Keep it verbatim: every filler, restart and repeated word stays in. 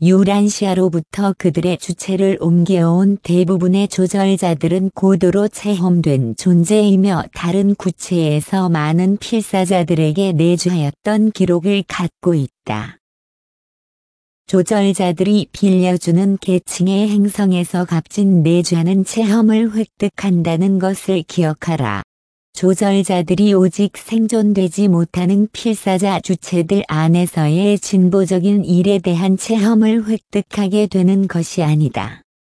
유란시아로부터 그들의 주체를 옮겨온 대부분의 조절자들은 고도로 체험된 존재이며 다른 구체에서 많은 필사자들에게 내주하였던 기록을 갖고 있다. 조절자들이 빌려주는 계층의 행성에서 값진 내주하는 체험을 획득한다는 것을 기억하라. 조절자들이 오직 생존되지 못하는 필사자 주체들 안에서의 진보적인 일에 대한 체험을 획득하게 되는 것이 아니다.